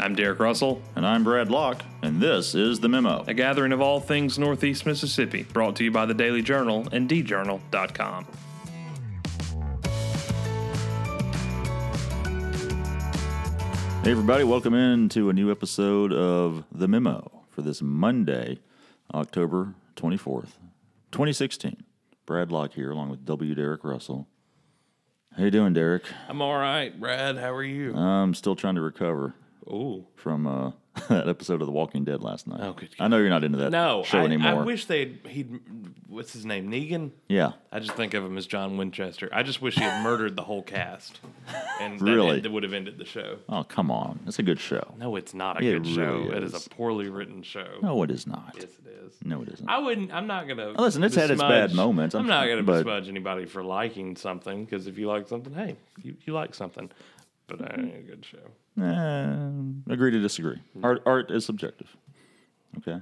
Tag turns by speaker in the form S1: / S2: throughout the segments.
S1: I'm Derek Russell.
S2: And I'm Brad Locke, and this is The Memo.
S1: A gathering of all things Northeast Mississippi, brought to you by the Daily Journal and djournal.com.
S2: Hey everybody, welcome in to a new episode of The Memo for this Monday, October 24th, 2016. Brad Locke here, along with W. Derek Russell. How you doing, Derek?
S1: I'm all right, Brad. How are you?
S2: I'm still trying to recover from that episode of The Walking Dead last night.
S1: Oh, good.
S2: I know you're not into that show anymore.
S1: I wish he'd what's his name, Negan?
S2: Yeah.
S1: I just think of him as John Winchester. I just wish he had murdered the whole cast. And
S2: Really?
S1: that would have ended the show.
S2: Oh, come on. It's a good show.
S1: No, it's not a
S2: It
S1: good show.
S2: really
S1: It is
S2: is.
S1: a poorly written show.
S2: No, it is not.
S1: Yes, it is.
S2: No, it isn't.
S1: I'm not going to.
S2: Listen, it's had its bad moments.
S1: I'm not going to
S2: but-
S1: besmudge anybody for liking something, because if you like something, hey, you like something. But that ain't a good show.
S2: Agree to disagree. Art is subjective. Okay.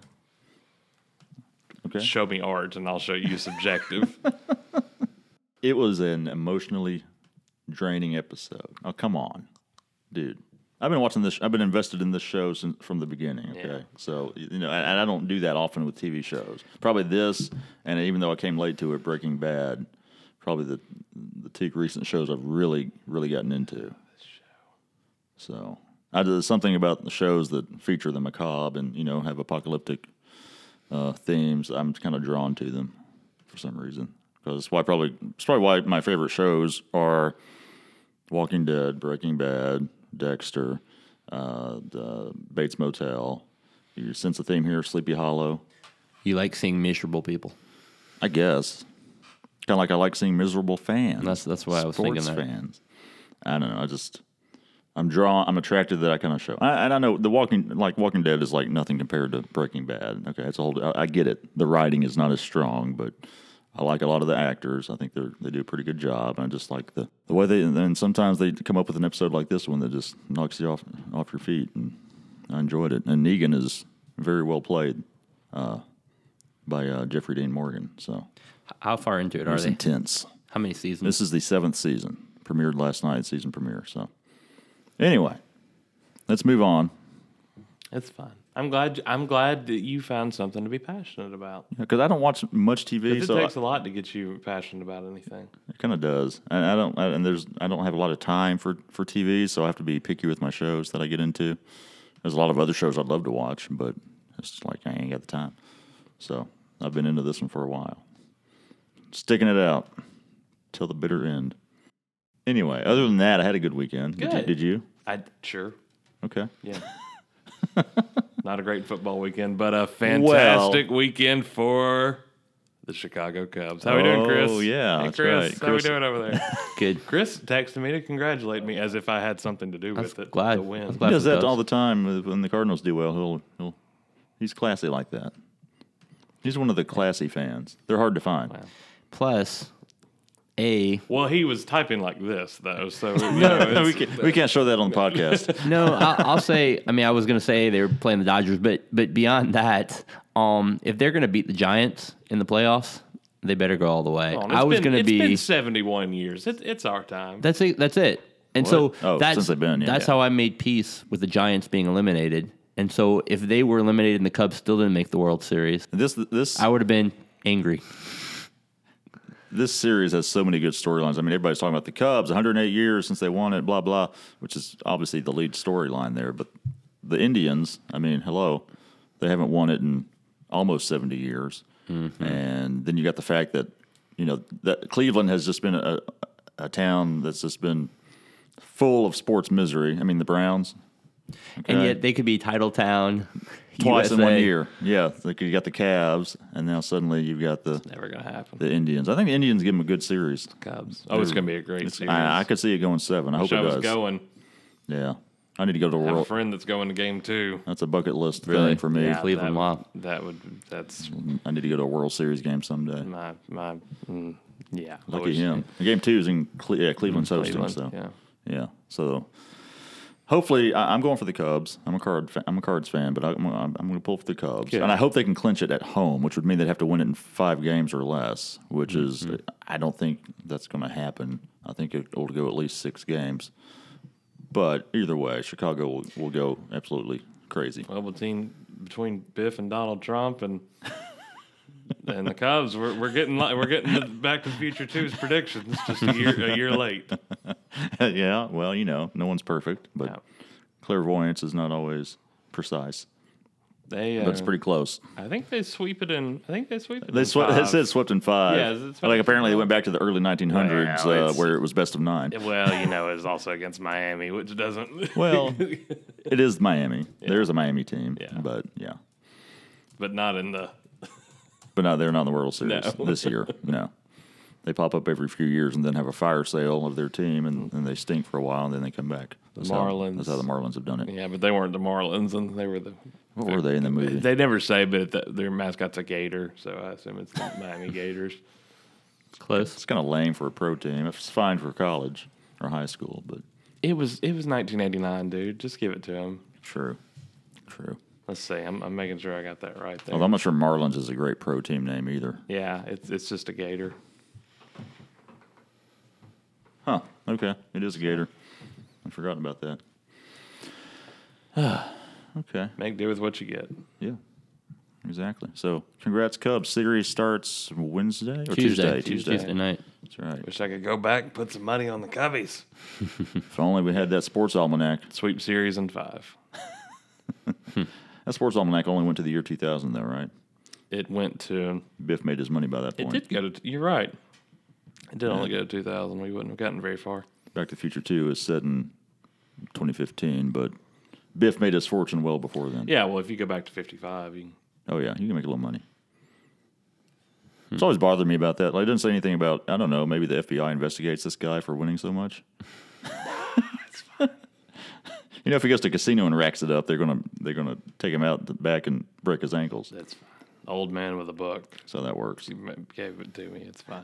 S1: Show me art, and I'll show you subjective.
S2: It was an emotionally draining episode. Oh, come on, dude. I've been watching this. I've been invested in this show from the beginning. Okay,
S1: Yeah.
S2: so and I don't do that often with TV shows. Probably this, and even though I came late to it, Breaking Bad, probably the two recent shows I've really gotten into. So there's something about the shows that feature the macabre and have apocalyptic themes. I'm kind of drawn to them for some reason. Because it's probably why my favorite shows are Walking Dead, Breaking Bad, Dexter, the Bates Motel. You sense the theme here, Sleepy Hollow.
S3: You like seeing miserable people.
S2: I guess. Kind of like I like seeing miserable fans.
S3: That's why I was thinking that.
S2: Sports fans. I don't know. I'm attracted to that kind of show. And I know Walking Dead is like nothing compared to Breaking Bad. Okay, it's a whole. I get it. The writing is not as strong, but I like a lot of the actors. I think they do a pretty good job. And I just like the way and sometimes they come up with an episode like this one that just knocks you off your feet, and I enjoyed it. And Negan is very well played by Jeffrey Dean Morgan. So
S3: How far into it are
S2: it's
S3: they?
S2: intense.
S3: How many seasons?
S2: This is the 7th season. Premiered last night, season premiere. So anyway, let's move on.
S1: It's fine. I'm glad that you found something to be passionate about.
S2: Because I don't watch much TV,
S1: It
S2: so
S1: takes a lot to get you passionate about anything.
S2: it kind of does. And I don't have a lot of time for TV, so I have to be picky with my shows that I get into. There's a lot of other shows I'd love to watch, but it's just like I ain't got the time. So I've been into this one for a while, sticking it out till the bitter end. Anyway, other than that, I had a good weekend.
S1: Good.
S2: Did you?
S1: Sure.
S2: Okay.
S1: Yeah. Not a great football weekend, but a fantastic weekend for the Chicago Cubs. How we doing, Chris?
S2: Oh, yeah,
S1: Hey,
S2: that's
S1: Chris.
S2: right.
S1: How we
S2: Chris-
S1: doing over there?
S3: Good.
S1: Chris texted me to congratulate me as if I had something to do with it.
S3: glad.
S1: The win.
S3: I'm
S2: He
S3: glad.
S2: does
S3: for the
S2: that
S3: Cubs.
S2: all the time. When the Cardinals do well, he's classy like that. He's one of the classy fans. They're hard to find.
S1: Wow.
S3: Plus,
S1: Well, he was typing like this, though, so
S2: we can't show that on the podcast.
S3: no, I'll say. I mean, I was going to say they were playing the Dodgers, but beyond that, if they're going to beat the Giants in the playoffs, they better go all the way.
S1: It's been 71 years. It's our time.
S3: That's it. That's it. And
S2: What?
S3: so
S2: Oh,
S3: that's
S2: since they've been, yeah.
S3: that's how I made peace with the Giants being eliminated. And so if they were eliminated and the Cubs still didn't make the World Series,
S2: This
S3: I would have been angry.
S2: this series has so many good storylines. I mean, everybody's talking about the Cubs, 108 years since they won it, blah blah, which is obviously the lead storyline there. But the Indians, I mean, hello, they haven't won it in almost 70 years, and then you got the fact that that Cleveland has just been a town that's just been full of sports misery. I mean, the Browns.
S3: And
S2: Okay.
S3: yet they could be title town
S2: Twice in
S3: USA.
S2: 1 year. Yeah, like you got the Cavs, and now suddenly you've got
S1: Never going to happen.
S2: the Indians. I think the Indians give them a good series.
S1: Cubs. Oh, it's going to be a great series.
S2: I could see it going 7. I hope
S1: Wish
S2: it
S1: I was
S2: does.
S1: going.
S2: Yeah, I need to go to the
S1: I have a
S2: World.
S1: friend that's going to game 2.
S2: That's a bucket list
S3: Really?
S2: thing for me.
S3: Yeah. Cleveland, wow.
S1: That's
S2: I need to go to a World Series game someday.
S1: yeah.
S2: Lucky him. Game 2 is in Cleveland's hosting.
S1: Cleveland,
S2: So
S1: yeah.
S2: So hopefully, I'm going for the Cubs. I'm a Cards fan, but I'm going to pull for the Cubs,
S1: Good.
S2: and I hope they can clinch it at home, which would mean they'd have to win it in 5 games or less. Which is, I don't think that's going to happen. I think it'll go at least 6 games. But either way, Chicago will go absolutely crazy.
S1: Well, between Biff and Donald Trump and the Cubs, we're getting the Back to the Future 2's predictions just a year late.
S2: Yeah, well, no one's perfect, but
S1: Yeah.
S2: clairvoyance is not always precise.
S1: But
S2: But it's pretty close.
S1: I think they sweep it in.
S2: They
S1: in
S2: said swept in 5.
S1: Yeah, is it swept
S2: like
S1: in
S2: apparently they
S1: 5?
S2: went back to the early 1900s
S1: Well, it's-
S2: where it was best of 9.
S1: Well, it was also against Miami, which doesn't.
S2: Well, it is Miami. There is a Miami team,
S1: Yeah.
S2: but yeah,
S1: but not in the.
S2: but no, they're not in the World Series
S1: No.
S2: this year. No, they pop up every few years and then have a fire sale of their team, and they stink for a while, and then they come back. That's
S1: Marlins.
S2: That's how the Marlins have done it.
S1: Yeah, but they weren't the Marlins, and they were the.
S2: What were they in the movie?
S1: They never say, but their mascot's a gator, so I assume it's the Miami Gators.
S3: Close.
S2: It's kind of lame for a pro team. It's fine for college or high school, but
S1: It was 1989, dude. Just give it to him.
S2: true.
S1: Let's see. I'm making sure I got that right there.
S2: Although I'm not sure Marlins is a great pro team name either.
S1: Yeah, it's just a gator.
S2: Huh. Okay. It is a gator. I'd forgotten about that. Okay.
S1: Make do with what you get.
S2: Yeah. Exactly. So, congrats, Cubs. Series starts Wednesday or Tuesday.
S3: Tuesday night.
S2: That's right.
S1: Wish I could go back and put some money on the Cubbies.
S2: If only we had that sports almanac.
S1: Sweep series in 5.
S2: That sports almanac only went to the year 2000, though, right?
S1: It went to.
S2: Biff made his money by that
S1: It
S2: point.
S1: did go to. You're right. It did only go to 2000. We wouldn't have gotten very far.
S2: Back to the Future 2 is set in 2015, but Biff made his fortune well before then.
S1: Yeah, well, if you go back to 55, you can.
S2: Oh, yeah. You can make a little money. It's always bothered me about that. Like, it didn't say anything about, I don't know, maybe the FBI investigates this guy for winning so much. If he goes to a casino and racks it up, they're gonna take him out the back and break his ankles.
S1: That's fine. Old man with a book.
S2: So that works.
S1: You gave it to me. It's fine.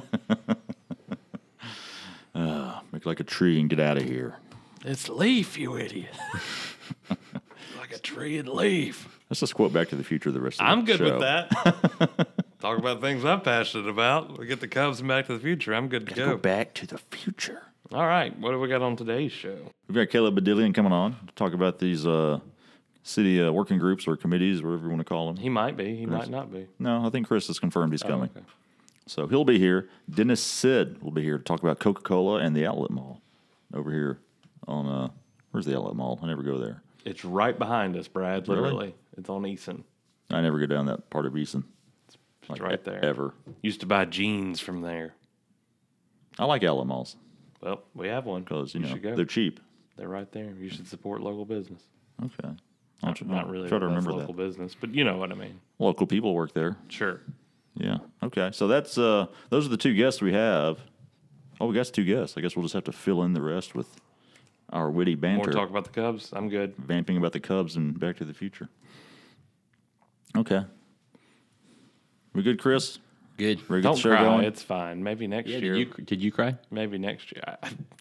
S2: Make like a tree and get out of here.
S1: It's Leaf, you idiot. Like a tree and leaf.
S2: Let's just quote Back to the Future the rest of the
S1: I'm good
S2: show.
S1: with that. Talk about things I'm passionate about. We get the Cubs and Back to the Future. I'm good to
S2: Go
S1: go.
S2: back to the future.
S1: All right. What do we got on today's show?
S2: We've got Caleb Badillion coming on to talk about these city working groups or committees, whatever you want to call them.
S1: He might be. He might not be.
S2: No, I think Chris has confirmed he's coming.
S1: Okay.
S2: So he'll be here. Dennis Sid will be here to talk about Coca-Cola and the Outlet Mall over here on, where's the Outlet Mall? I never go there.
S1: It's right behind us, Brad.
S2: Really?
S1: Literally. It's on Eason.
S2: I never go down that part of Easton.
S1: It's right there.
S2: Ever.
S1: Used to buy jeans from there.
S2: I like Outlet Malls
S1: Well, we have one.
S2: because,
S1: you should go.
S2: they're cheap.
S1: They're right there. You should support local business.
S2: Okay.
S1: Not really
S2: Try to
S1: that's
S2: remember
S1: local
S2: that.
S1: business, but you know what I mean.
S2: Local people work there.
S1: Sure.
S2: Yeah. Okay. So that's those are the two guests we have. Oh, we got 2 guests. I guess we'll just have to fill in the rest with our witty
S1: More
S2: banter,
S1: talk about the Cubs. I'm good.
S2: vamping about the Cubs and Back to the Future. Okay. We good, Chris?
S3: Good.
S2: Ready to get
S1: Don't
S2: the show
S1: cry.
S2: going?
S1: It's fine. Maybe next
S3: Yeah,
S1: year.
S3: did you cry?
S1: Maybe next year.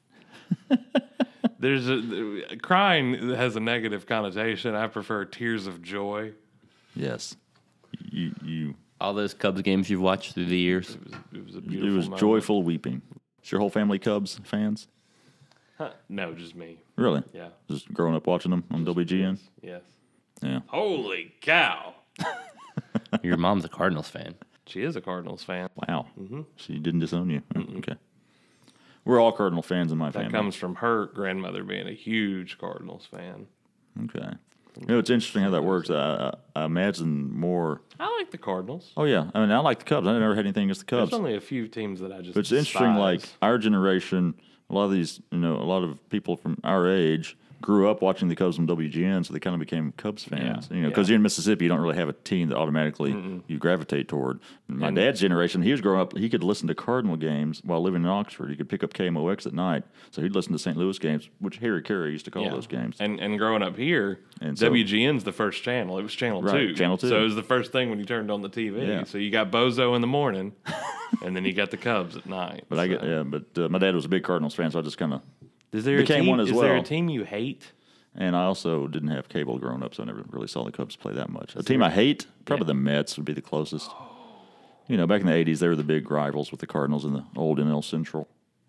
S1: Crying has a negative connotation. I prefer tears of joy.
S2: Yes. You.
S3: All those Cubs games you've watched through the years.
S1: It was a
S2: It
S1: beautiful.
S2: was
S1: moment.
S2: joyful weeping. Is your whole family Cubs fans?
S1: Huh. No, just me.
S2: Really?
S1: Yeah.
S2: Just growing up watching them on WGN?
S1: Yes.
S2: Yeah.
S1: Holy cow!
S3: Your mom's a Cardinals fan.
S1: She is a Cardinals fan.
S2: Wow. She didn't disown you. Okay. We're all Cardinal fans in my
S1: That
S2: family.
S1: comes from her grandmother being a huge Cardinals fan.
S2: Okay. It's interesting how that works. I imagine more.
S1: I like the Cardinals.
S2: Oh, yeah. I mean, I like the Cubs. I never had anything against the Cubs.
S1: There's only a few teams that I just.
S2: But it's interesting, like
S1: despise.
S2: our generation, a lot of these, a lot of people from our age grew up watching the Cubs on WGN, so they kind of became Cubs fans.
S1: Yeah.
S2: Because you're in Mississippi, you don't really have a team that automatically you gravitate toward. My dad's generation, he was growing up, he could listen to Cardinal games while living in Oxford. He could pick up KMOX at night, so he'd listen to St. Louis games, which Harry Carey used to call
S1: Yeah.
S2: those games.
S1: And growing up here,
S2: And so-
S1: WGN's the first channel. It was channel
S2: Right,
S1: 2.
S2: channel 2.
S1: So it was the first thing when you turned on the TV.
S2: Yeah.
S1: So you got Bozo in the morning, and then you got the Cubs at night.
S2: But my dad was a big Cardinals fan, so I just kind of,
S1: Is there
S2: became
S1: a team,
S2: one as
S1: is there a
S2: well.
S1: team you hate?
S2: and I also didn't have cable growing up, so I never really saw the Cubs play that much. A team I hate, probably the Mets would be the closest. Back in the 80s, they were the big rivals with the Cardinals in the old NL Central.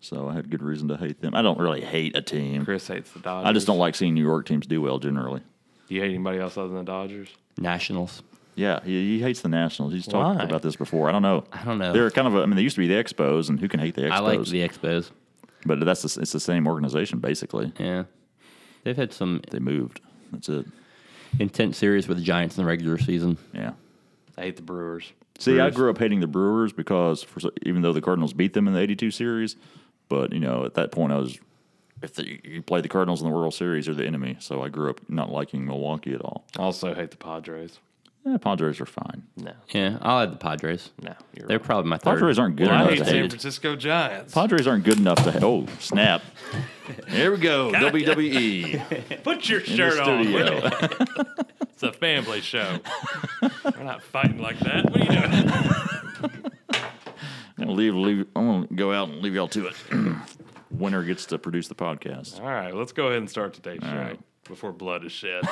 S2: So I had good reason to hate them. I don't really hate a team.
S1: Chris hates the Dodgers.
S2: I just don't like seeing New York teams do well generally.
S1: Do you hate anybody else other than the Dodgers?
S3: Nationals.
S2: Yeah, he hates the Nationals. He's talked
S1: Why?
S2: about this before. I don't know. They're kind of they used to be the Expos, and who can hate the Expos?
S3: I like the Expos.
S2: But it's the same organization, basically.
S3: Yeah. They've had some
S2: They moved. That's it.
S3: intense series with the Giants in the regular season.
S2: Yeah.
S1: I hate the Brewers.
S2: See, I grew up hating the Brewers because even though the Cardinals beat them in the '82 series, but at that point if you play the Cardinals in the World Series, you're the enemy. So I grew up not liking Milwaukee at all.
S1: I also hate the Padres.
S2: Padres are fine.
S1: No.
S3: Yeah, I'll add the Padres.
S1: No. You're
S3: They're
S1: wrong.
S3: probably my third.
S2: Padres aren't good
S1: I
S2: enough
S1: hate
S2: to
S1: San
S2: hate.
S1: Francisco Giants.
S2: Padres aren't good enough to. Oh, snap! Here we go. WWE.
S1: Put your
S2: in the
S1: shirt on.
S2: studio.
S1: It's a family show. We're not fighting like that. What are you doing?
S2: I'm gonna go out and leave y'all to it. Winner gets to produce the podcast.
S1: All right, let's go ahead and start today's show
S2: right.
S1: before blood is shed.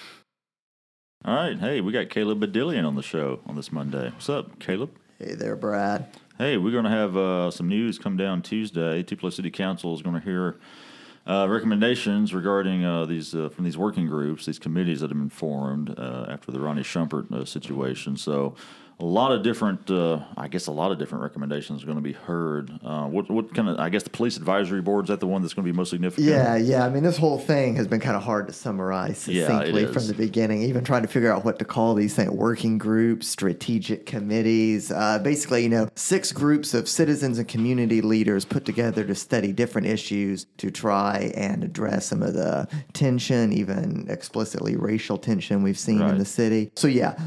S2: All right, hey, we got Caleb Badillion on the show on this Monday. What's up, Caleb?
S4: Hey there, Brad.
S2: Hey, we're going to have some news come down Tuesday. Tupelo City Council is going to hear recommendations regarding these from these working groups, these committees that have been formed after the Ronnie Shumpert situation. So a lot of different recommendations are going to be heard. What kind of, I guess the Police Advisory Board, is that the one that's going to be most significant?
S4: Yeah. I mean, this whole thing has been kind of hard to summarize succinctly from the beginning, even trying to figure out what to call these things: working groups, strategic committees. Basically, 6 groups of citizens and community leaders put together to study different issues to try and address some of the tension, even explicitly racial tension we've seen in the city. So,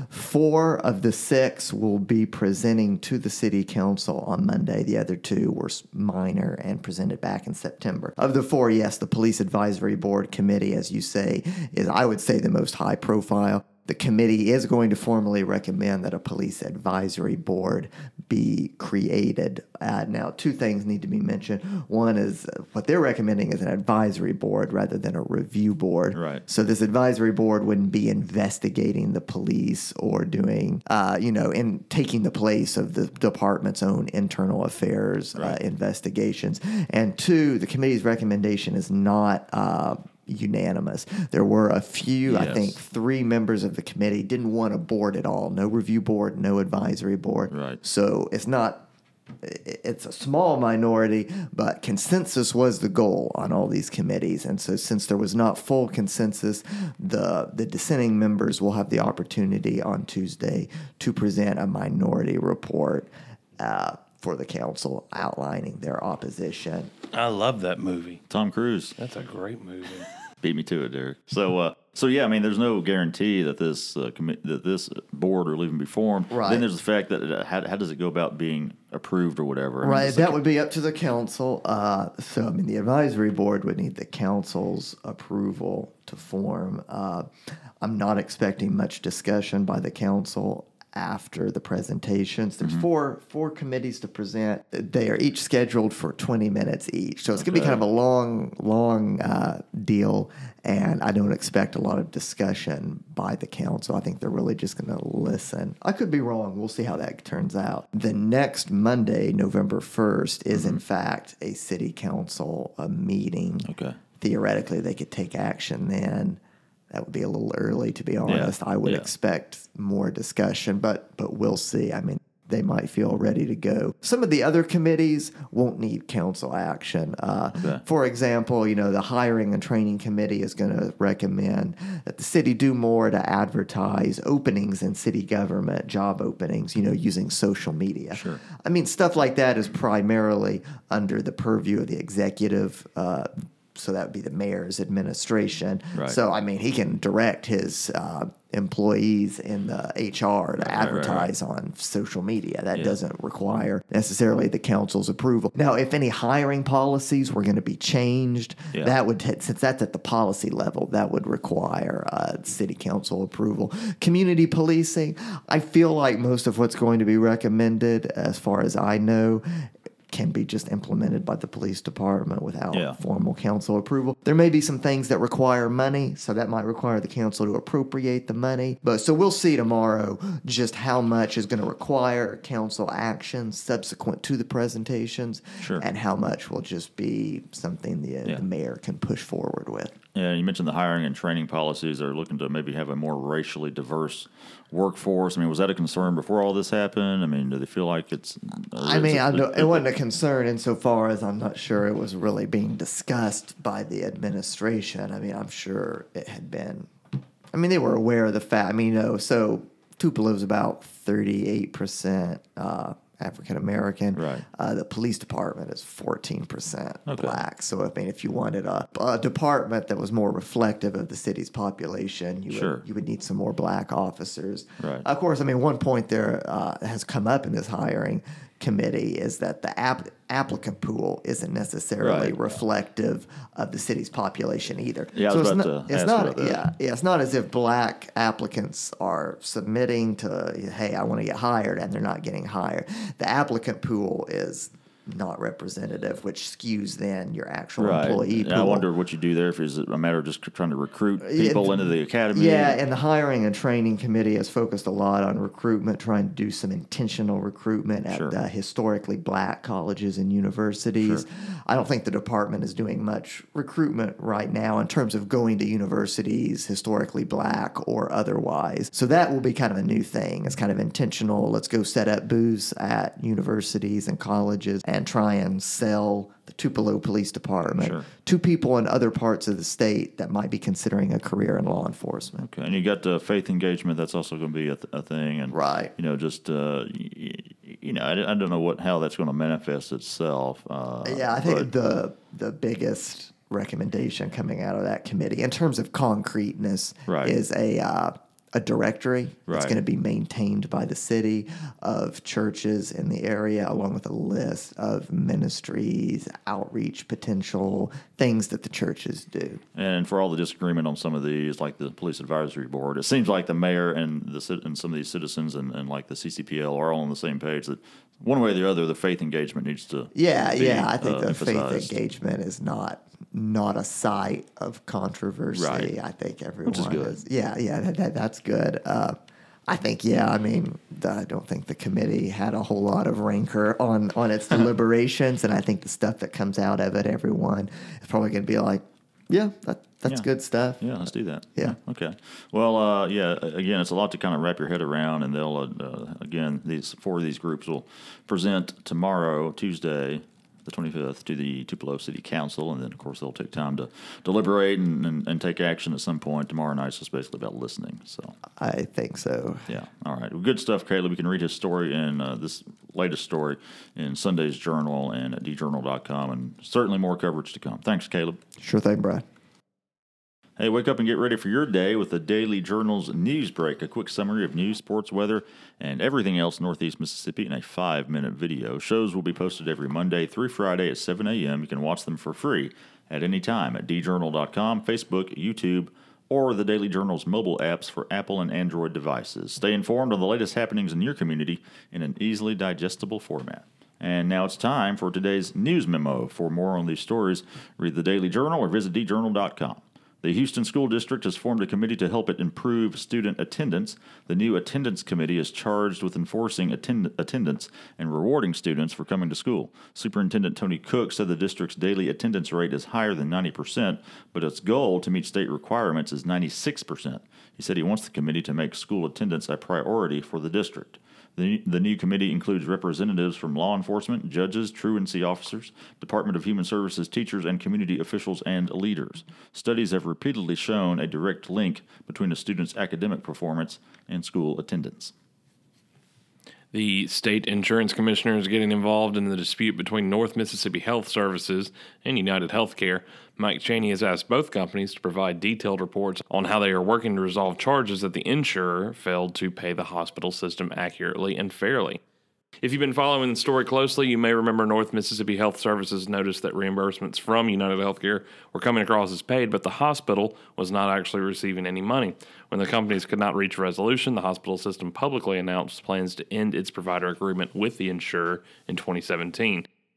S4: 4 of the 6 will be presenting to the city council on Monday. The other 2 were minor and presented back in September. Of the 4, yes, the Police Advisory Board Committee, as you say, is, I would say, the most high profile. The committee is going to formally recommend that a police advisory board be created. Now, 2 things need to be mentioned. One is what they're recommending is an advisory board rather than a review board.
S2: Right.
S4: So this advisory board wouldn't be investigating the police or doing, in taking the place of the department's own internal affairs investigations. And 2, the committee's recommendation is not unanimous. There were a few, I think 3 members of the committee didn't want a board at all. No review board, no advisory board.
S2: Right.
S4: So it's a small minority, but consensus was the goal on all these committees. And so since there was not full consensus, the dissenting members will have the opportunity on Tuesday to present a minority report for the council outlining their opposition.
S1: I love that movie.
S2: Tom Cruise.
S1: That's a great movie.
S2: Beat me to it, Derek. So yeah, I mean, there's no guarantee that this this board will even be formed.
S4: Right.
S2: Then there's the fact that how does it go about being approved or whatever? I mean,
S4: Right,
S2: it's
S4: that would be up to the council. So, I mean, the advisory board would need the council's approval to form. I'm not expecting much discussion by the council after the presentations. There's four committees to present. They are each scheduled for 20 minutes each. So it's going to be kind of a long deal, and I don't expect a lot of discussion by the council. I think they're really just going to listen. I could be wrong. We'll see how that turns out. The next Monday, November 1st, is in fact a city council meeting.
S2: Okay.
S4: Theoretically, they could take action then. That would be a little early, to be honest. I would expect more discussion, but we'll see. I mean, they might feel ready to go. Some of the other committees won't need council action. For example, the hiring and training committee is going to recommend that the city do more to advertise openings in city government, job openings, using social media.
S2: Sure.
S4: I mean, stuff like that is primarily under the purview of the executive so that would be the mayor's administration.
S2: Right.
S4: So, I mean, he can direct his employees in the HR to advertise on social media. That doesn't require necessarily the council's approval. Now, if any hiring policies were going to be changed, that would, since that's at the policy level, that would require city council approval. Community policing, I feel like most of what's going to be recommended, as far as I know, can be just implemented by the police department without formal council approval. There may be some things that require money, so that might require the council to appropriate the money. But so we'll see tomorrow just how much is going to require council action subsequent to the presentations, and how much will just be something the mayor can push forward with.
S2: Yeah, you mentioned the hiring and training policies. They're looking to maybe have a more racially diverse workforce. I mean, was that a concern before all this happened? I mean, do they feel like it's...
S4: it wasn't a concern insofar as I'm not sure it was really being discussed by the administration. I mean, I'm sure it had been... I mean, they were aware of the fact. I mean, so Tupelo's about 38% African American.
S2: Right.
S4: The police department is 14% black. So, I mean, if you wanted a department that was more reflective of the city's population, you would need some more black officers.
S2: Right.
S4: Of course, I mean, one point there has come up in this hiring committee is that the applicant pool isn't necessarily reflective of the city's population either.
S2: Yeah,
S4: so
S2: it's
S4: not as if black applicants are submitting to, hey, I want to get hired, and they're not getting hired. The applicant pool is not representative, which skews then your actual employee pool.
S2: I wonder what you do there, if it's a matter of just trying to recruit people into the academy.
S4: Yeah, and the hiring and training committee has focused a lot on recruitment, trying to do some intentional recruitment at historically black colleges and universities. I don't think the department is doing much recruitment right now in terms of going to universities historically black or otherwise. So that will be kind of a new thing. It's kind of intentional. Let's go set up booths at universities and colleges and try and sell the Tupelo Police Department to people in other parts of the state that might be considering a career in law enforcement.
S2: Okay, and you got faith engagement. That's also going to be a thing, and just I don't know how that's going to manifest itself.
S4: I think the biggest recommendation coming out of that committee, in terms of concreteness, is a directory that's going to be maintained by the city of churches in the area, along with a list of ministries, outreach potential, things that the churches do.
S2: And for all the disagreement on some of these, like the Police Advisory Board, it seems like the mayor and some of these citizens and like the CCPL are all on the same page that one way or the other, the faith engagement needs to be
S4: I think the
S2: emphasized.
S4: faith engagement is not a site of controversy. I think everyone
S2: Which is good.
S4: That's good. I think, I don't think the committee had a whole lot of rancor on its deliberations, and I think the stuff that comes out of it, everyone is probably going to be like, that's good stuff.
S2: Yeah, let's do that.
S4: Yeah.
S2: Okay. Well, again, it's a lot to kind of wrap your head around, and they'll, again, these 4 of these groups will present tomorrow, Tuesday, the 25th, to the Tupelo City Council, and then, of course, they'll take time to deliberate and take action at some point. Tomorrow night's just basically about listening. So
S4: I think so.
S2: Yeah. All right. Well, good stuff, Caleb. You can read his story and this latest story in Sunday's Journal and at djournal.com, and certainly more coverage to come. Thanks, Caleb.
S4: Sure thing, Brad.
S2: Hey, wake up and get ready for your day with the Daily Journal's News Break, a quick summary of news, sports, weather, and everything else Northeast Mississippi in a 5-minute video. Shows will be posted every Monday through Friday at 7 a.m. You can watch them for free at any time at djournal.com, Facebook, YouTube, or the Daily Journal's mobile apps for Apple and Android devices. Stay informed on the latest happenings in your community in an easily digestible format. And now it's time for today's news memo. For more on these stories, read the Daily Journal or visit djournal.com. The Houston School District has formed a committee to help it improve student attendance. The new attendance committee is charged with enforcing attendance and rewarding students for coming to school. Superintendent Tony Cook said the district's daily attendance rate is higher than 90%, but its goal to meet state requirements is 96%. He said he wants the committee to make school attendance a priority for the district. The new committee includes representatives from law enforcement, judges, truancy officers, Department of Human Services teachers, and community officials and leaders. Studies have repeatedly shown a direct link between a student's academic performance and school attendance.
S1: The state insurance commissioner is getting involved in the dispute between North Mississippi Health Services and United Healthcare. Mike Chaney has asked both companies to provide detailed reports on how they are working to resolve charges that the insurer failed to pay the hospital system accurately and fairly. If you've been following the story closely, you may remember North Mississippi Health Services noticed that reimbursements from United Healthcare were coming across as paid, but the hospital was not actually receiving any money. When the companies could not reach a resolution, the hospital system publicly announced plans to end its provider agreement with the insurer in 2017.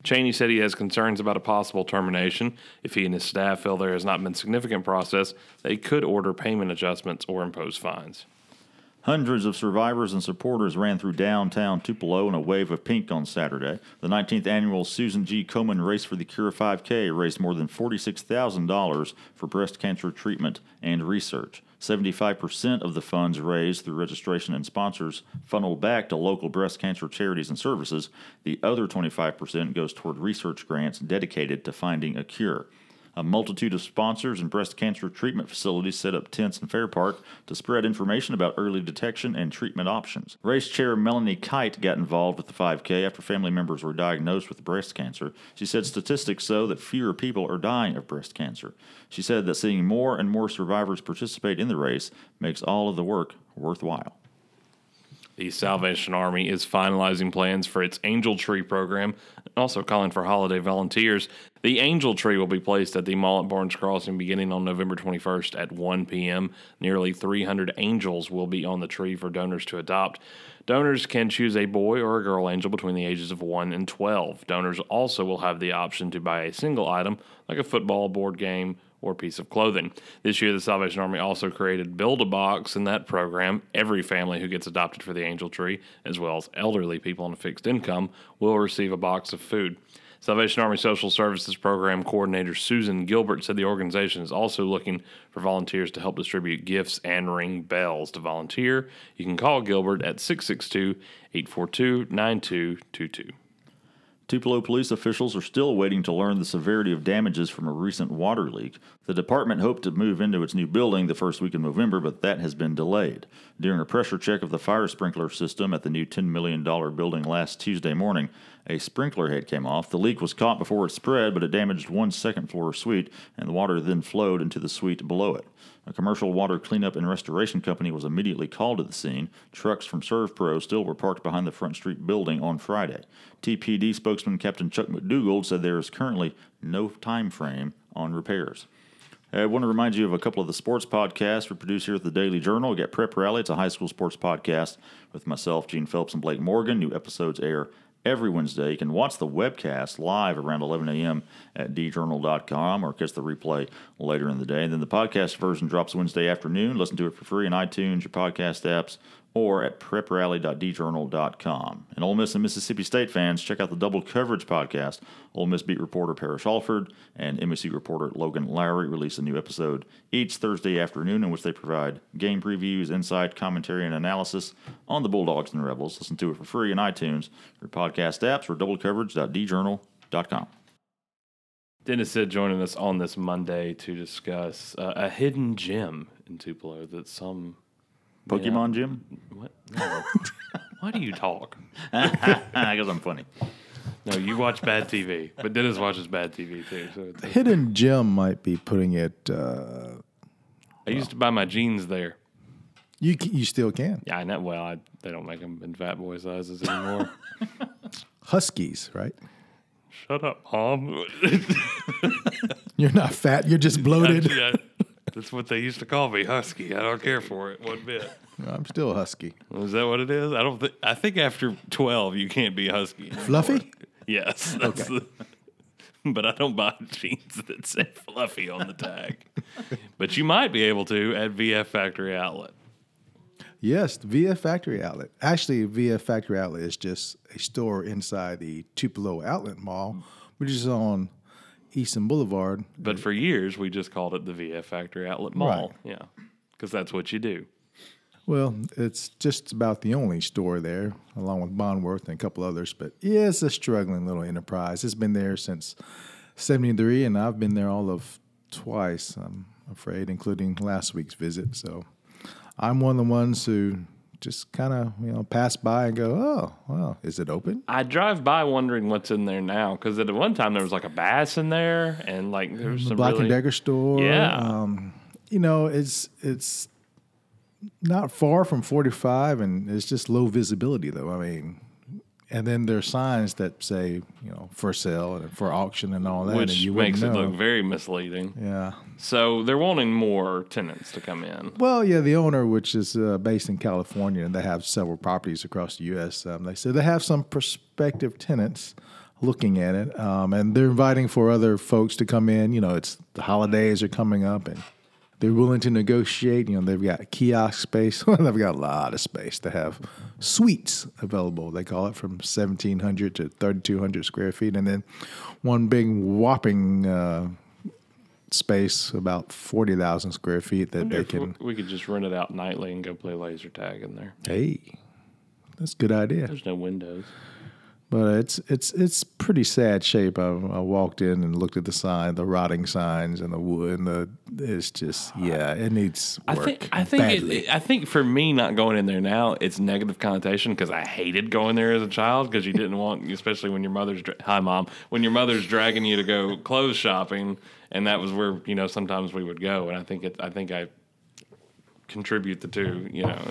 S1: Cheney said he has concerns about a possible termination. If he and his staff feel there has not been significant process, they could order payment adjustments or impose fines.
S2: Hundreds of survivors and supporters ran through downtown Tupelo in a wave of pink on Saturday. The 19th annual Susan G. Komen Race for the Cure 5K raised more than $46,000 for breast cancer treatment and research. 75% of the funds raised through registration and sponsors funneled back to local breast cancer charities and services. The other 25% goes toward research grants dedicated to finding a cure. A multitude of sponsors and breast cancer treatment facilities set up tents in Fair Park to spread information about early detection and treatment options. Race chair Melanie Kite got involved with the 5K after family members were diagnosed with breast cancer. She said statistics show that fewer people are dying of breast cancer. She said that seeing more and more survivors participate in the race makes all of the work worthwhile.
S1: The Salvation Army is finalizing plans for its Angel Tree program, also calling for holiday volunteers. The Angel Tree will be placed at the mall at Barnes Crossing beginning on November 21st at 1 p.m. Nearly 300 angels will be on the tree for donors to adopt. Donors can choose a boy or a girl angel between the ages of 1 and 12. Donors also will have the option to buy a single item, like a football, board game, or piece of clothing. This year, the Salvation Army also created Build-A-Box in that program. Every family who gets adopted for the Angel Tree, as well as elderly people on a fixed income, will receive a box of food. Salvation Army Social Services Program Coordinator Susan Gilbert said the organization is also looking for volunteers to help distribute gifts and ring bells. To volunteer, you can call Gilbert at 662-842-9222.
S2: Tupelo police officials are still waiting to learn the severity of damages from a recent water leak. The department hoped to move into its new building the first week of November, but that has been delayed. During a pressure check of the fire sprinkler system at the new $10 million building last Tuesday morning, a sprinkler head came off. The leak was caught before it spread, but it damaged one second-floor suite, and the water then flowed into the suite below it. A commercial water cleanup and restoration company was immediately called to the scene. Trucks from ServPro still were parked behind the Front Street building on Friday. TPD spokesman Captain Chuck McDougald said there is currently no time frame on repairs. I want to remind you of a couple of the sports podcasts we produce here at the Daily Journal. We got Prep Rally. It's a high school sports podcast with myself, Gene Phelps, and Blake Morgan. New episodes air every Wednesday. You can watch the webcast live around 11 a.m. at djournal.com or catch the replay later in the day. And then the podcast version drops Wednesday afternoon. Listen to it for free in iTunes, your podcast apps, or at preprally.djournal.com. And Ole Miss and Mississippi State fans, check out the Double Coverage podcast. Ole Miss beat reporter Parrish Alford and MSU reporter Logan Lowry release a new episode each Thursday afternoon in which they provide game previews, insight, commentary, and analysis on the Bulldogs and Rebels. Listen to it for free in iTunes, your podcast apps, or doublecoverage.djournal.com.
S1: Dennis Sid joining us on this Monday to discuss a hidden gem in Tupelo that some...
S2: Pokemon Gym?
S1: What? No. Why do you talk?
S2: Because I'm funny.
S1: No, you watch bad TV, but Dennis watches bad TV too. So it's
S5: Hidden gem might be putting it.
S1: I used to buy my jeans there.
S5: You still can.
S1: Yeah, I know. Well, they don't make them in fat boy sizes anymore.
S5: Huskies, right?
S1: Shut up, Mom.
S5: You're not fat. You're just bloated.
S1: Yeah, that's what they used to call me, husky. I don't care for it one bit.
S5: I'm still husky.
S1: Is that what it is? I think after 12 you can't be husky anymore.
S5: Fluffy?
S1: Yes.
S5: Okay.
S1: But I don't buy jeans that say fluffy on the tag. But you might be able to at VF Factory Outlet.
S5: Yes, the VF Factory Outlet. Actually, VF Factory Outlet is just a store inside the Tupelo Outlet Mall, which is on Easton Boulevard.
S1: But for years, we just called it the VF Factory Outlet Mall.
S5: Right.
S1: Yeah, because that's what you do.
S5: Well, it's just about the only store there, along with Bondworth and a couple others. But yeah, it's a struggling little enterprise. It's been there since '73, and I've been there all of twice, I'm afraid, including last week's visit. So I'm one of the ones who just kind of, pass by and go, oh, well, is it open?
S1: I drive by wondering what's in there now, because at one time there was like a Bass in there, and like there was some
S5: Black and Decker store.
S1: Yeah.
S5: It's not far from 45, and it's just low visibility, though. I mean, and then there are signs that say, for sale and for auction and all that.
S1: Which
S5: and you
S1: makes it
S5: know.
S1: look very misleading.
S5: Yeah.
S1: So they're wanting more tenants to come in.
S5: Well, yeah, the owner, which is based in California, and they have several properties across the U.S., they said they have some prospective tenants. looking at it. And they're inviting for other folks to come in. It's the holidays are coming up, and they're willing to negotiate. They've got kiosk space. They've got a lot of space to have suites available. They call it from 1,700 to 3,200 square feet. And then one big whopping space, about 40,000 square feet that they can.
S1: We could just rent it out nightly and go play laser tag in there.
S5: Hey, that's a good idea.
S1: There's no windows.
S5: But it's pretty sad shape. I walked in and looked at the sign, the rotting signs, and the wood, and it's just it needs work.
S1: I think for me not going in there now, it's negative connotation because I hated going there as a child because you didn't want, especially when your mother's when your mother's dragging you to go clothes shopping, and that was where sometimes we would go, and I think I contribute the two.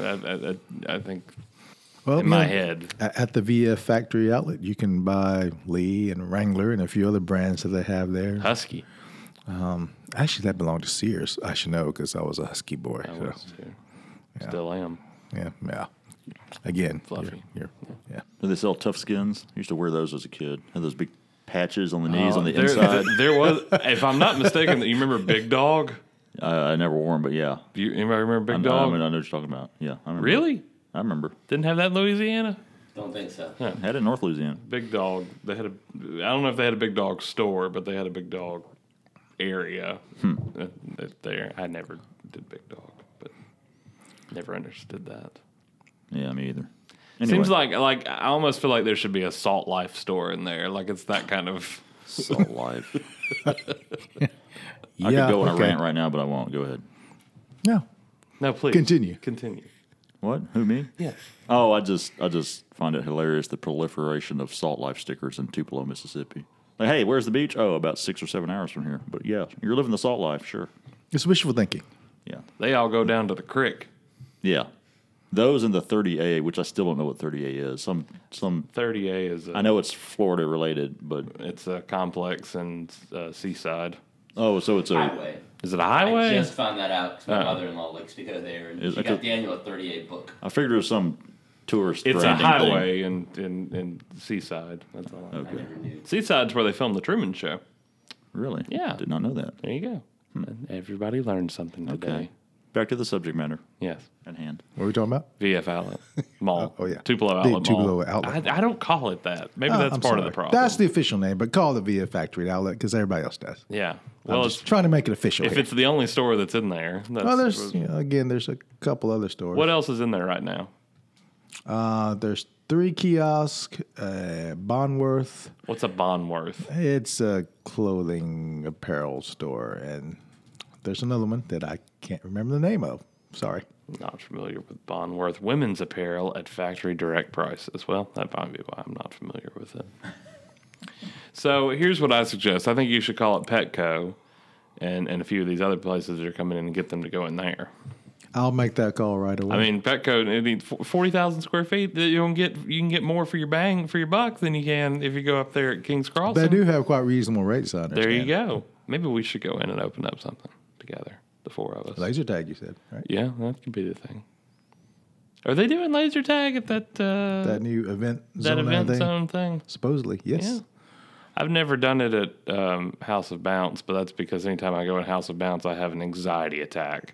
S1: I think.
S5: Well,
S1: in my head.
S5: At the VF Factory Outlet, you can buy Lee and Wrangler and a few other brands that they have there.
S1: Husky.
S5: Actually, that belonged to Sears. I should know because I was a Husky boy.
S1: I was too. Yeah. Still am.
S5: Yeah. Again,
S1: fluffy.
S5: Yeah.
S2: Do they sell Tough Skins? I used to wear those as a kid. Had those big patches on the knees on the inside.
S1: There was, if I'm not mistaken, you remember Big Dog?
S2: I never wore them, but yeah.
S1: Anybody remember Big Dog?
S2: I know what you're talking about. Yeah, I remember.
S1: Really?
S2: I remember.
S1: Didn't have that in Louisiana?
S3: Don't think so.
S2: Yeah. Had it in North Louisiana.
S1: Big Dog. They had I don't know if they had a Big Dog store, but they had a Big Dog area there. I never did Big Dog, but never understood that.
S2: Yeah, me either.
S1: Anyway. Seems like I almost feel like there should be a Salt Life store in there. Like it's that kind of
S2: Salt Life. I could go on a rant right now, but I won't. Go ahead.
S1: No, please.
S5: Continue.
S2: What? Who, me?
S1: Yeah.
S2: Oh, I just find it hilarious the proliferation of Salt Life stickers in Tupelo, Mississippi. Like, hey, where's the beach? Oh, about 6 or 7 hours from here. But yeah, you're living the Salt Life, sure.
S5: It's wishful thinking.
S2: Yeah.
S1: They all go down to the creek.
S2: Yeah. Those in the 30A, which I still don't know what 30A is. Some
S1: 30A is.
S2: I know it's Florida related, but
S1: it's a complex in Seaside.
S2: Oh, so it's a
S3: highway.
S1: Is it a highway?
S3: I just found that out because my mother-in-law likes to go there, and she got Daniel a 38 book.
S2: I figured it was some tourist.
S1: It's a highway in Seaside. That's all.
S2: Okay.
S3: I never knew.
S1: Seaside's where they filmed the Truman Show.
S2: Really?
S1: Yeah.
S2: Did not know that.
S1: There you go. Everybody learned something today.
S2: Okay. Back to the subject matter.
S1: Yes.
S2: At hand.
S5: What are we talking about?
S1: VF Outlet Mall.
S5: Oh, yeah.
S1: Tupelo
S5: The
S1: Outlet
S5: Tupelo
S1: Mall.
S5: Outlet
S1: I don't call it that. Maybe that's
S5: I'm
S1: part of
S5: sorry.
S1: the problem.
S5: That's the official name, but call it the VF Factory Outlet because everybody else does.
S1: Yeah.
S5: Well,
S1: Well,
S5: I'm just trying to make it official.
S1: if
S5: here.
S1: it's the only store that's in there.
S5: Well, there's there's a couple other stores.
S1: What else is in there right now?
S5: There's 3 kiosks, Bonworth.
S1: What's a Bonworth?
S5: It's a clothing apparel store, and there's another one that I can't remember the name of. Sorry.
S1: Not familiar with Bonworth. Women's apparel at factory direct prices. Well, that might be why I'm not familiar with it. So here's what I suggest. I think you should call it Petco and a few of these other places that are coming in and get them to go in there.
S5: I'll make that call right away.
S1: I mean, Petco, it needs 40,000 square feet. You can get more for your buck than you can if you go up there at King's Crossing.
S5: they do have quite reasonable rates on there.
S1: There you go. Maybe we should go in and open up something together, the 4 of us.
S5: Laser tag, you said, right?
S1: Yeah, that could be the thing. Are they doing laser tag at that
S5: New event zone.
S1: that event
S5: thing?
S1: zone thing?
S5: Supposedly, yes.
S1: Yeah. I've never done it at House of Bounce, but that's because anytime I go in House of Bounce, I have an anxiety attack.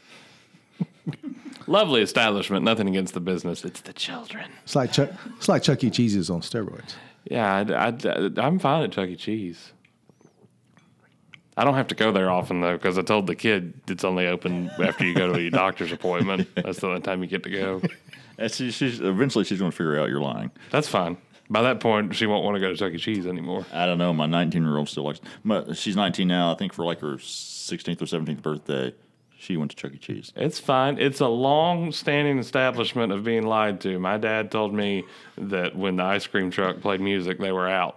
S1: Lovely establishment, nothing against the business. It's the children.
S5: It's like Chuck E. Cheese's on steroids.
S1: Yeah, I'm fine at Chuck E. Cheese. I don't have to go there often, though, because I told the kid it's only open after you go to your doctor's appointment. That's the only time you get to go.
S2: Eventually she's going to figure out you're lying.
S1: That's fine. By that point, she won't want to go to Chuck E. Cheese anymore.
S2: I don't know. My 19-year-old still likes. She's 19 now. I think for like her 16th or 17th birthday, she went to Chuck E. Cheese.
S1: It's fine. It's a long-standing establishment of being lied to. My dad told me that when the ice cream truck played music, they were out.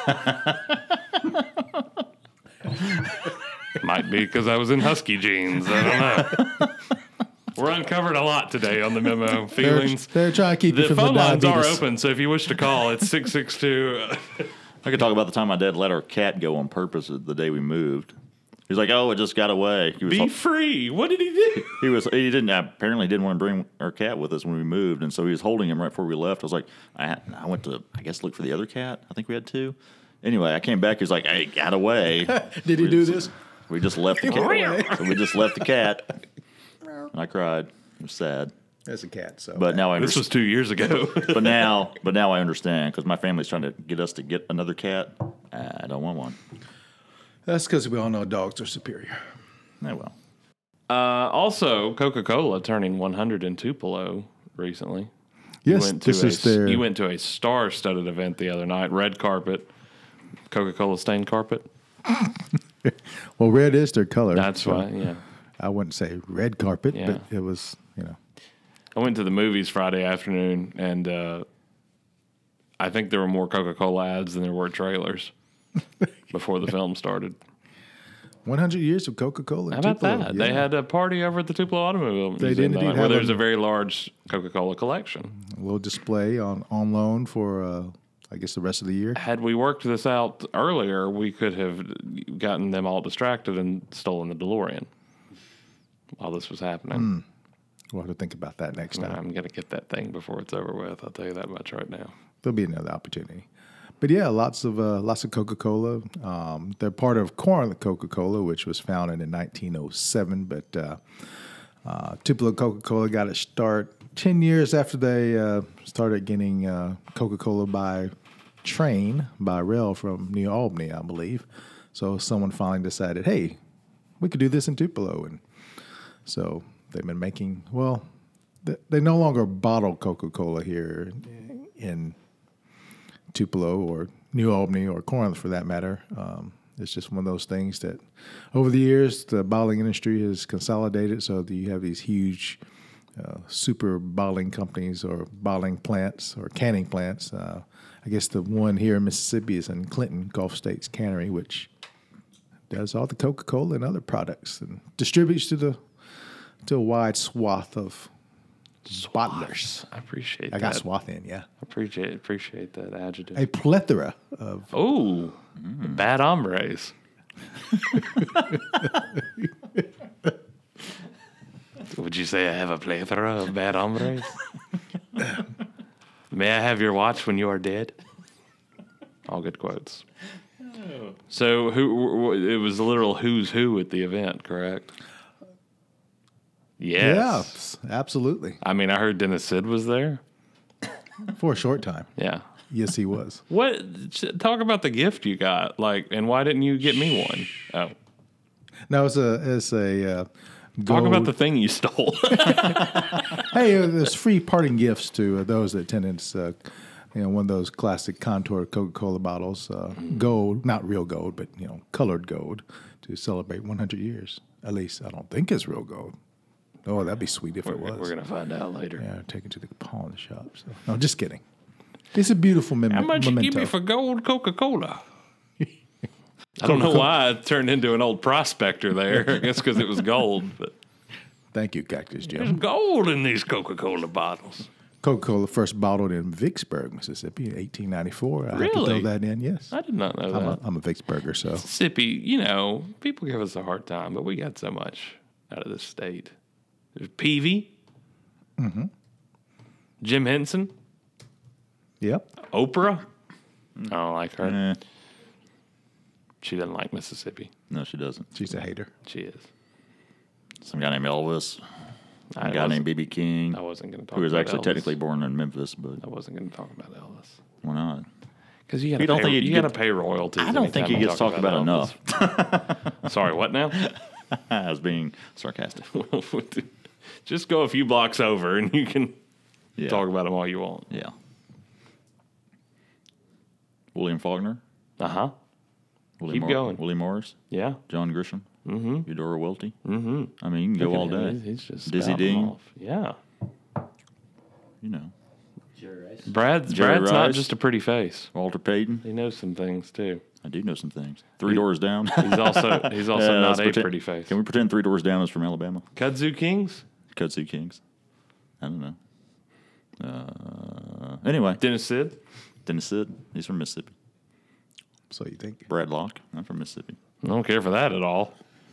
S1: Might be because I was in husky jeans. I don't know. We're uncovered a lot today on the memo. Feelings.
S5: They're trying to keep you
S1: The
S5: from
S1: phone
S5: the
S1: lines are
S5: diabetes.
S1: open, so if you wish to call, it's 662.
S2: I could talk about the time my dad let our cat go on purpose the day we moved. He was like, "Oh, it just got away." He was
S1: Be free. What did he do?
S2: He didn't want to bring our cat with us when we moved, and so he was holding him right before we left. I was like, I went to, I guess, look for the other cat. I think we had 2. Anyway, I came back. He was like, "Hey, got away."
S5: Did he do this?
S2: We just left the cat. So we just left the cat. And I cried. It was sad.
S5: That's a cat. So,
S2: But now I
S1: This was 2 years ago.
S2: but now I understand because my family's trying to get us to get another cat. I don't want one.
S5: that's because we all know dogs are superior.
S2: Oh well.
S1: Also, Coca-Cola turning 100 in Tupelo recently.
S5: Yes, this is their.
S1: You went to a star-studded event the other night. Red carpet, Coca-Cola stained carpet.
S5: Well, red is their color.
S1: That's
S5: so
S1: why. Yeah.
S5: I wouldn't say red carpet,
S1: Yeah.
S5: but it was,
S1: I went to the movies Friday afternoon, and I think there were more Coca-Cola ads than there were trailers before the film started.
S5: 100 years of Coca-Cola.
S1: How about
S5: Tupelo.
S1: that?
S5: Yeah.
S1: They had a party over at the Tupelo Automobile
S5: They
S1: Museum
S5: did
S1: that
S5: indeed
S1: night, where
S5: have
S1: there's
S5: a-
S1: a very large Coca-Cola collection.
S5: a little display on loan for, I guess, the rest of the year.
S1: Had we worked this out earlier, we could have gotten them all distracted and stolen the DeLorean while this was happening.
S5: We'll have to think about that next time.
S1: I'm going to get that thing before it's over with. I'll tell you that much right now.
S5: There'll be another opportunity. But yeah, lots of Coca-Cola. They're part of Corinth Coca-Cola, which was founded in 1907. But Tupelo Coca-Cola got its start 10 years after they started getting Coca-Cola by train, by rail from New Albany, I believe. So someone finally decided, hey, we could do this in Tupelo. And so they've been making, well, they no longer bottle Coca-Cola here in Tupelo or New Albany or Corinth for that matter. It's just one of those things that over the years, the bottling industry has consolidated so that you have these huge super bottling companies or bottling plants or canning plants. I guess the one here in Mississippi is in Clinton, Gulf States Cannery, which does all the Coca-Cola and other products and distributes to a wide swath of bottlers.
S1: I appreciate
S5: I
S1: that.
S5: got swath in, yeah.
S1: Appreciate that adjective.
S5: A plethora of.
S1: Oh, bad hombres. Would you say I have a plethora of bad hombres? May I have your watch when you are dead? All good quotes. So it was a literal who's who at the event, correct? Yes.
S5: Yeah, absolutely.
S1: I mean, I heard Dennis Sid was there.
S5: For a short time.
S1: Yeah.
S5: Yes, he was.
S1: Talk about the gift you got, and why didn't you get me one? Oh,
S5: No, it's a
S1: talk about
S5: gold-
S1: the thing you stole.
S5: Hey, there's free parting gifts to those that attended. One of those classic Contour Coca-Cola bottles, gold, not real gold, but colored gold, to celebrate 100 years. At least I don't think it's real gold. Oh, that'd be sweet if it was.
S1: We're gonna find out later.
S5: Yeah, take it to the pawn shop. So. No, just kidding. It's a beautiful
S1: How much
S5: memento.
S1: you give me for gold Coca-Cola? I don't know why I turned into an old prospector there. I guess because it was gold. But
S5: Thank you, Cactus
S1: there's
S5: Jim.
S1: gold in these Coca-Cola bottles.
S5: Coca-Cola first bottled in Vicksburg, Mississippi, in 1894. I have to
S1: Really?
S5: throw that in. Yes,
S1: I did not know that.
S5: I'm a Vicksburger, so
S1: Mississippi, people give us a hard time, but we got so much out of this state. There's Peavy, Jim Henson,
S5: yep.
S1: Oprah. I don't like her.
S2: Eh,
S1: She doesn't like Mississippi.
S2: no, she doesn't.
S5: She's a hater.
S1: She is.
S2: Some guy named Elvis.
S1: I
S2: A guy named B.B. King,
S1: I wasn't going to talk
S2: who was
S1: about
S2: actually
S1: Elvis.
S2: technically born in Memphis, but
S1: I wasn't going to talk about Elvis.
S2: why not?
S1: Because you
S2: You don't
S1: got
S2: think he'd
S1: you got to
S2: get-
S1: pay royalties.
S2: I don't think he
S1: anytime
S2: gets talked about enough.
S1: Elvis. Sorry, what now?
S2: I was being sarcastic.
S1: Just go a few blocks over and you can
S2: Yeah.
S1: talk about him all you want.
S2: Yeah. William Faulkner.
S1: Uh-huh.
S2: Willie
S1: Keep going.
S2: Willie Morris.
S1: Yeah.
S2: John Grisham. Eudora Welty. I mean, you can go all
S1: Look at
S2: day.
S1: him. He's just
S2: Dizzy
S1: spouting
S2: Dean.
S1: off. Yeah.
S2: You know,
S1: Brad's
S2: Jerry
S1: not
S2: Rice.
S1: just a pretty face.
S2: Walter Payton.
S1: He knows some things too.
S2: I do know some things. Three Doors Down.
S1: He's also not
S2: let's
S1: a
S2: pretend-
S1: pretty face.
S2: Can we pretend Three Doors Down is from Alabama?
S1: Kudzu Kings?
S2: Kudzu Kings. I don't know. Anyway,
S1: Dennis Sid?
S2: Dennis Sid. He's from Mississippi.
S5: So you think?
S2: Brad Locke. I'm from Mississippi.
S1: I don't care for that at all.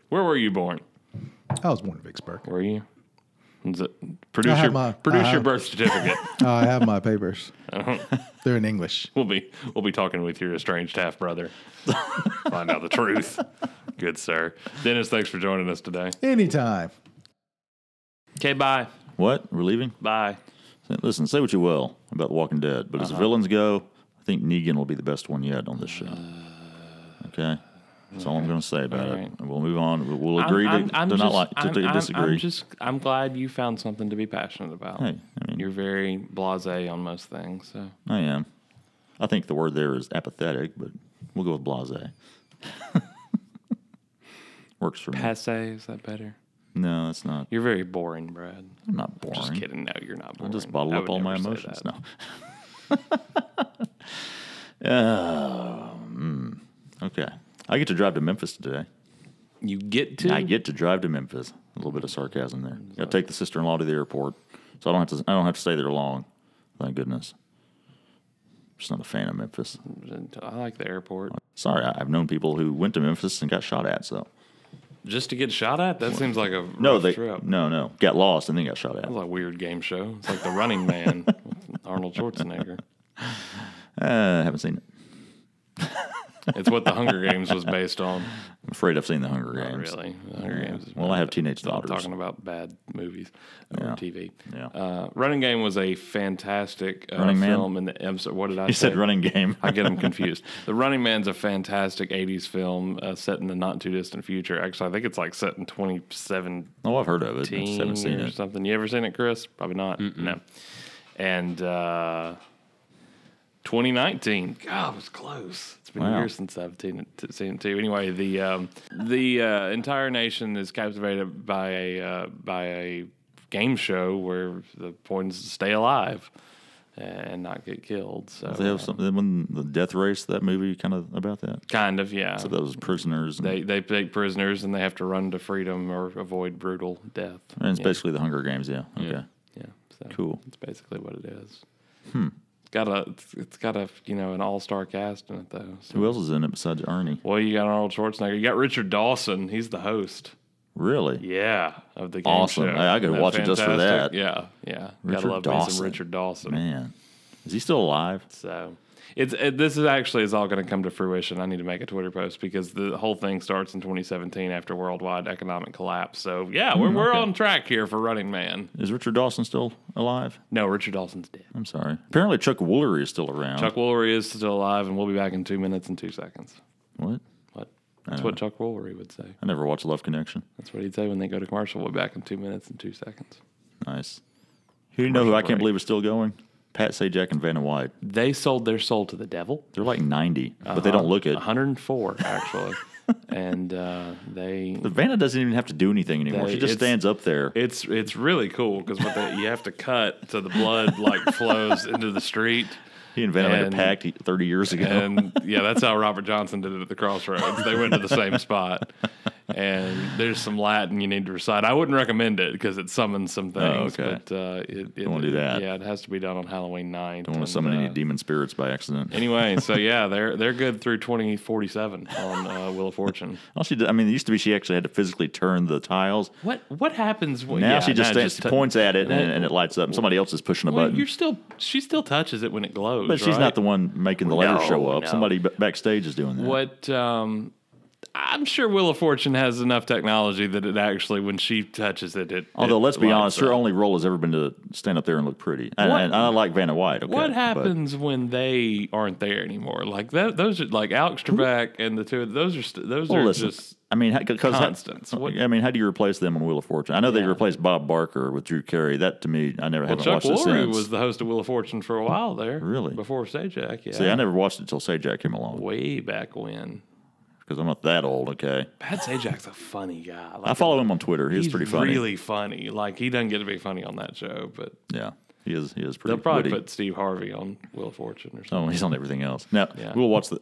S1: Where were you born?
S5: I was born in Vicksburg.
S1: Were you? Produce your birth certificate.
S5: I have my papers. They're in English.
S1: We'll be talking with your estranged half brother. Find out the truth. Good sir. Dennis, thanks for joining us today.
S5: Anytime.
S1: Okay, bye.
S2: What? We're leaving?
S1: Bye.
S2: Listen, say what you will about The Walking Dead, but as villains go, I think Negan will be the best one yet on this show. Okay? That's all I'm going to say about it. And we'll move on. We'll agree to disagree.
S1: I'm glad you found something to be passionate about.
S2: Hey, I mean,
S1: you're very blasé on most things. So
S2: I am. I think the word there is apathetic, but we'll go with blasé. Works for me.
S1: Passé, is that better?
S2: No, that's not.
S1: You're very boring, Brad.
S2: I'm not boring.
S1: Just kidding. No, you're not boring.
S2: I just bottle up all my emotions. No. Okay. I get to drive to Memphis today.
S1: You get to?
S2: I get to drive to Memphis. A little bit of sarcasm there. Got to take the sister-in-law to the airport, so I don't have to stay there long. Thank goodness. Just not a fan of Memphis.
S1: I like the airport.
S2: Sorry, I've known people who went to Memphis and got shot at. So
S1: just to get shot at? That seems like a rough trip.
S2: No. Got lost and then got shot at.
S1: That was a weird game show. It's like The Running Man with Arnold Schwarzenegger.
S2: I haven't seen it.
S1: It's what The Hunger Games was based on.
S2: I'm afraid I've seen The Hunger Games.
S1: Not really. The Hunger Games is
S2: I have teenage daughters.
S1: I'm talking about bad movies on TV.
S2: Yeah.
S1: Running Game was a fantastic
S2: Running
S1: film.
S2: Man?
S1: In the episode. What did I say?
S2: You said Running Game.
S1: I get them confused. The Running Man's a fantastic 80s film set in the not too distant future. Actually, I think it's like set in 2017.
S2: Oh, I've heard of it. I just haven't seen
S1: or
S2: it.
S1: Something. You ever seen it, Chris? Probably not.
S3: Mm-mm.
S1: No. And 2019. God, it was close. It's been years since I've seen it too. Anyway, the entire nation is captivated by a game show where the point is to stay alive and not get killed. So
S2: they have something when the Death Race, that movie, kind of about that.
S1: Kind of, yeah.
S2: So those prisoners.
S1: They take prisoners and they have to run to freedom or avoid brutal death.
S2: And it's basically the Hunger Games, yeah. Okay.
S1: Yeah. So
S2: cool.
S1: It's basically what it is. It's got a an all-star cast in it though. So.
S2: Who else is in it besides Ernie?
S1: Well, you got Arnold Schwarzenegger. You got Richard Dawson. He's the host.
S2: Really?
S1: Yeah, of the game
S2: awesome.
S1: show.
S2: I could watch it just for that.
S1: Yeah. Gotta love me some Richard Dawson.
S2: Man, is he still alive?
S1: So this is all going to come to fruition. I need to make a Twitter post because the whole thing starts in 2017 after worldwide economic collapse. So yeah, we're on track here for Running Man.
S2: Is Richard Dawson still alive?
S1: No, Richard Dawson's dead.
S2: I'm sorry. Apparently, Chuck Woolery is still around.
S1: Chuck Woolery is still alive, and we'll be back in 2 minutes and 2 seconds.
S2: What?
S1: That's what Chuck Woolery would say.
S2: I never watched Love Connection.
S1: That's what he'd say when they go to commercial. We'll be back in 2 minutes and 2 seconds.
S2: Nice. Who do you know who I can't believe is still going? Pat Sajak and Vanna White.
S1: They sold their soul to the devil.
S2: They're like 90, but they don't look it.
S1: 104, actually. And
S2: Vanna doesn't even have to do anything anymore. She just stands up there.
S1: It's really cool because you have to cut so the blood flows into the street.
S2: He and Vanna made a pact 30 years ago.
S1: And yeah, that's how Robert Johnson did it at the Crossroads. They went to the same spot. And there's some Latin you need to recite. I wouldn't recommend it because it summons some things.
S2: Oh, okay.
S1: But
S2: don't want to do that.
S1: Yeah, it has to be done on Halloween night.
S2: Don't want to summon any demon spirits by accident.
S1: Anyway, so yeah, they're good through 2047 on Wheel of Fortune.
S2: All she did, it used to be she actually had to physically turn the tiles.
S1: What happens when
S2: now she just points at it and it lights up and somebody else is pushing a button.
S1: She still touches it when it glows.
S2: But she's not the one making the letters show up.
S1: No.
S2: Somebody backstage is doing that.
S1: What I'm sure Wheel of Fortune has enough technology that it actually, when she touches it,
S2: although let's be honest, her only role has ever been to stand up there and look pretty. And I like Vanna White. Okay,
S1: what happens when they aren't there anymore? Like those are like Alex Trebek and the two. Those are just. Constants.
S2: How do you replace them on Wheel of Fortune? I know they replaced Bob Barker with Drew Carey. That to me, I never haven't watched it since.
S1: Chuck Woolery was the host of Wheel of Fortune for a while there.
S2: Really?
S1: Before Sajak, yeah.
S2: See, I never watched it until Sajak came along.
S1: Way back when.
S2: Because I'm not that old, okay?
S1: Pat Sajak's a funny guy.
S2: I follow him on Twitter. He's pretty funny.
S1: Really funny. Like, he doesn't get to be funny on that show, but...
S2: Yeah, he is pretty
S1: They'll probably
S2: witty.
S1: put Steve Harvey on Wheel of Fortune or something.
S2: Oh, he's on everything else. Now, we'll watch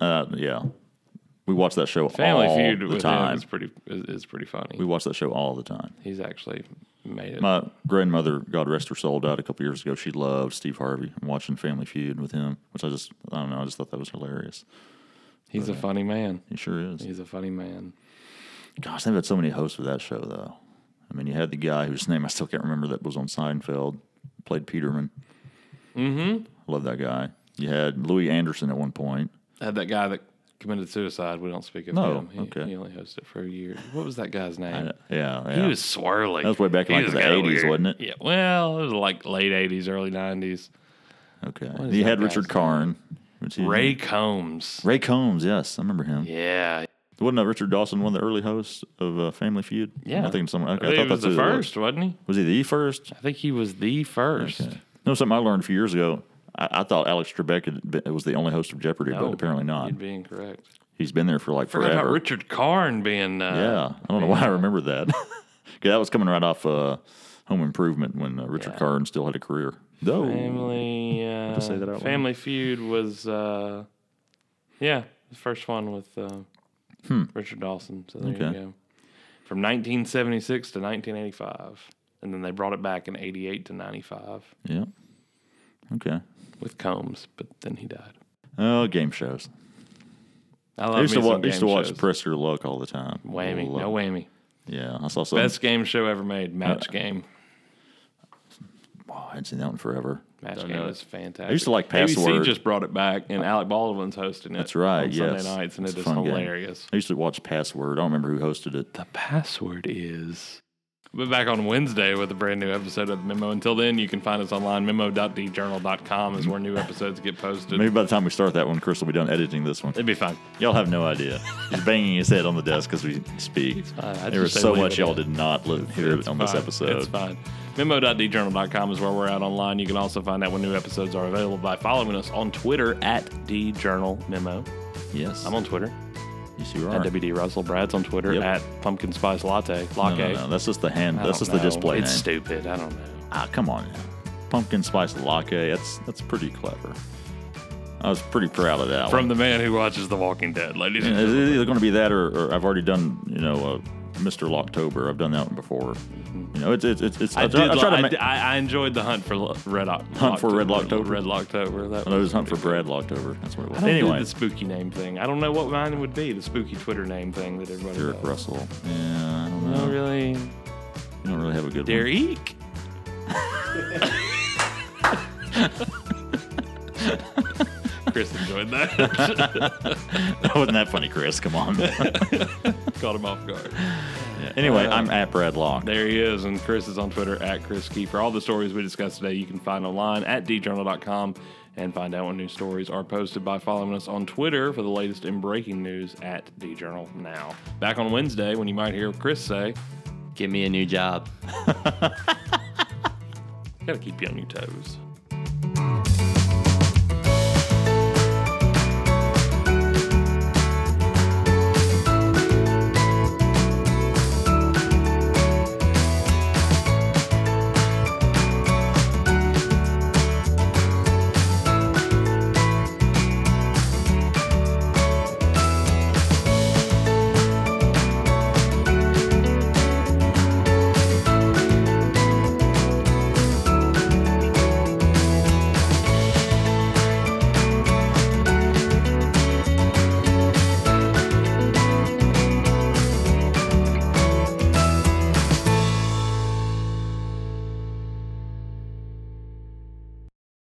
S2: we watch that show
S1: Family
S2: all
S1: Feud
S2: the
S1: with
S2: time.
S1: Him is pretty funny.
S2: We watch that show all the time.
S1: He's actually made it.
S2: My grandmother, God rest her soul, died a couple years ago. She loved Steve Harvey and watching Family Feud with him, which I just thought that was hilarious.
S1: He's a funny man.
S2: He sure is.
S1: He's a funny man.
S2: Gosh, they've had so many hosts for that show, though. I mean, you had the guy whose name I still can't remember that was on Seinfeld, played Peterman.
S1: Mm-hmm.
S2: Love that guy. You had Louis Anderson at one point.
S1: I had that guy that committed suicide. We don't speak of him. He only hosted for a year. What was that guy's name?
S2: Yeah.
S1: He was swirly.
S2: That was way back in like the 80s, wasn't it?
S1: Yeah. Well, it was like late 80s, early 90s.
S2: Okay. You had Richard Karn.
S1: Ray Combs.
S2: Ray Combs, yes. I remember him.
S1: Yeah.
S2: Wasn't Richard Dawson one of the early hosts of Family Feud?
S1: Yeah.
S2: I think someone. Okay,
S1: I thought he was the first, wasn't he?
S2: Was he the first?
S1: I think he was the first.
S2: Okay. Something I learned a few years ago. I thought Alex Trebek was the only host of Jeopardy, but apparently not.
S1: You'd be incorrect.
S2: He's been there for like forever.
S1: About Richard Karn being.
S2: Yeah, I don't know why I remember that. That was coming right off Home Improvement when Richard Karn still had a career. Though
S1: Family Feud was, the first one with Richard Dawson. So there you go. From 1976 to 1985, and then they brought it back in 88 to 95.
S2: Yeah. Okay.
S1: With Combs, but then he died.
S2: Oh, game shows.
S1: I
S2: used to watch Press Your Luck all the time.
S1: Whammy, no whammy.
S2: Yeah, I saw some.
S1: Best game show ever made, Match Game.
S2: Wow, I hadn't seen that one forever.
S1: Match Game was fantastic.
S2: I used to like Password.
S1: ABC just brought it back, and Alec Baldwin's hosting it.
S2: That's right,
S1: on Sunday nights, and it is hilarious.
S2: Game. I used to watch Password. I don't remember who hosted it.
S1: The password is... We'll be back on Wednesday with a brand new episode of The Memo. Until then, you can find us online. Memo.djournal.com is where new episodes get posted.
S2: Maybe by the time we start that one, Chris will be done editing this one.
S1: It'd be fine.
S2: Y'all have no idea. He's banging his head on the desk as we speak. There was so much y'all did not hear on this episode.
S1: It's fine. Memo.djournal.com is where we're at online. You can also find out when new episodes are available by following us on Twitter at DJournalMemo.
S2: Yes.
S1: I'm on Twitter.
S2: Yes, you are.
S1: At WD Russell. Brad's on Twitter at Pumpkin Spice Latte.
S2: No. That's just the That's just the display
S1: It's
S2: name.
S1: stupid. I don't know.
S2: Come on now. Pumpkin Spice Latte. That's pretty clever. I was pretty proud of that.
S1: From the man who watches The Walking Dead, ladies and
S2: gentlemen.
S1: It's
S2: either going to be that or I've already done, Mr. Locktober. I've done that one before. It's.
S1: I enjoyed the hunt for Red Locktober.
S2: Red Locktober. That was Hunt for Brad Locktober. That's what it was.
S1: Anyway, the spooky name thing. I don't know what mine would be. The spooky Twitter name thing that everybody.
S2: Derek Russell. Yeah, I don't know.
S1: No, really.
S2: You don't really have a good
S1: Derek. Chris enjoyed that.
S2: That wasn't that funny, Chris. Come on.
S1: Caught him off guard.
S2: Yeah. Anyway, I'm at Brad Locke.
S1: There he is, and Chris is on Twitter at Chris Key. For all the stories we discussed today, you can find online at djournal.com and find out when new stories are posted by following us on Twitter for the latest in breaking news at djournal now. Back on Wednesday when you might hear Chris say,
S3: "Give me a new job."
S1: Gotta keep you on your toes.